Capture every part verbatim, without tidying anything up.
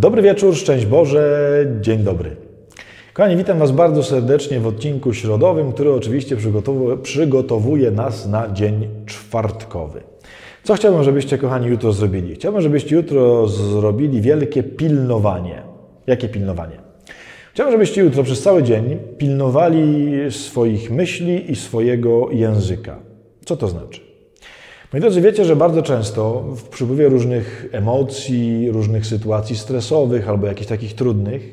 Dobry wieczór, szczęść Boże, dzień dobry. Kochani, witam Was bardzo serdecznie w odcinku środowym, który oczywiście przygotowuje nas na dzień czwartkowy. Co chciałbym, żebyście, kochani, jutro zrobili? Chciałbym, żebyście jutro zrobili wielkie pilnowanie. Jakie pilnowanie? Chciałbym, żebyście jutro przez cały dzień pilnowali swoich myśli i swojego języka. Co to znaczy? Moi drodzy, wiecie, że bardzo często w przypływie różnych emocji, różnych sytuacji stresowych albo jakichś takich trudnych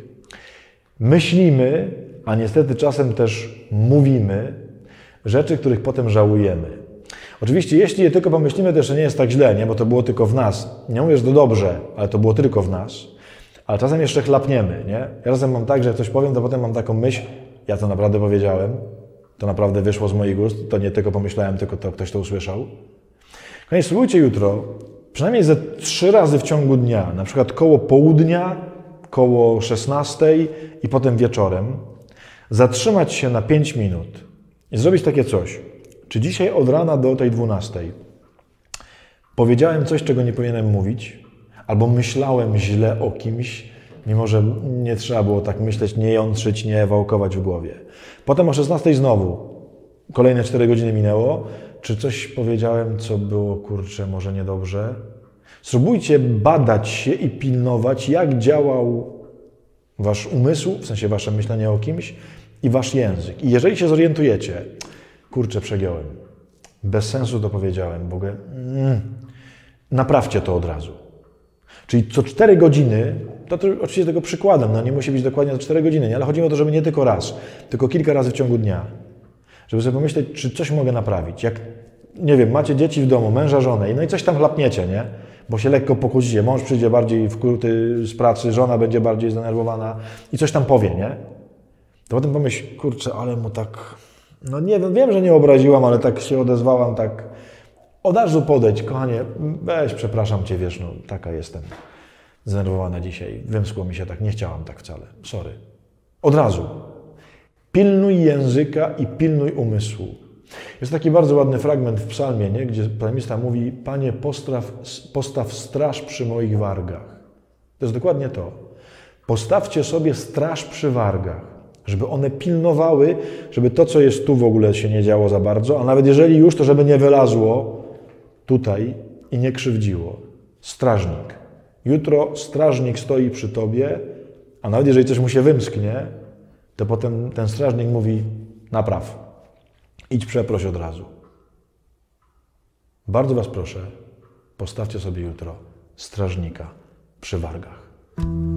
myślimy, a niestety czasem też mówimy rzeczy, których potem żałujemy. Oczywiście, jeśli je tylko pomyślimy, to jeszcze nie jest tak źle, nie? Bo to było tylko w nas. Nie mówię, że to dobrze, ale to było tylko w nas. Ale czasem jeszcze chlapniemy, nie? Ja czasem mam tak, że jak coś powiem, to potem mam taką myśl, ja to naprawdę powiedziałem, to naprawdę wyszło z moich ust, to nie tylko pomyślałem, tylko to ktoś to usłyszał. Kochani, spróbujcie jutro, przynajmniej ze trzy razy w ciągu dnia, na przykład koło południa, koło szesnastej i potem wieczorem, zatrzymać się na pięć minut i zrobić takie coś. Czy dzisiaj od rana do tej dwunastej powiedziałem coś, czego nie powinienem mówić, albo myślałem źle o kimś, mimo że nie trzeba było tak myśleć, nie jątrzyć, nie wałkować w głowie. Potem o szesnastej znowu, kolejne cztery godziny minęło, czy coś powiedziałem, co było, kurczę, może niedobrze? Spróbujcie badać się i pilnować, jak działał wasz umysł, w sensie wasze myślenie o kimś i wasz język. I jeżeli się zorientujecie, kurczę, przegiąłem, bez sensu to powiedziałem, w ogóle, mm, naprawcie to od razu. Czyli co cztery godziny, to, to oczywiście tego przykładem, no nie musi być dokładnie co cztery godziny, nie? Ale chodzi o to, żeby nie tylko raz, tylko kilka razy w ciągu dnia. Żeby sobie pomyśleć, czy coś mogę naprawić. Jak, nie wiem, macie dzieci w domu, męża, żonę, no i coś tam chlapniecie, nie? Bo się lekko pokłócicie. Mąż przyjdzie bardziej wkruty z pracy, żona będzie bardziej zdenerwowana i coś tam powie, nie? To potem pomyśl, kurczę, ale mu tak, no nie wiem, wiem, że nie obraziłam, ale tak się odezwałam, tak od razu podejdź, kochanie, weź, przepraszam Cię, wiesz, no taka jestem zdenerwowana dzisiaj, wymskło mi się tak, nie chciałam tak wcale, sorry. Od razu. Pilnuj języka i pilnuj umysłu. Jest taki bardzo ładny fragment w psalmie, nie? Gdzie psalmista mówi: Panie, postaw, postaw straż przy moich wargach. To jest dokładnie to. Postawcie sobie straż przy wargach, żeby one pilnowały, żeby to, co jest tu, w ogóle się nie działo za bardzo, a nawet jeżeli już, to żeby nie wylazło tutaj i nie krzywdziło. Strażnik. Jutro strażnik stoi przy tobie, a nawet jeżeli coś mu się wymsknie, to potem ten strażnik mówi: napraw, idź przeproś od razu. Bardzo Was proszę, postawcie sobie jutro strażnika przy wargach.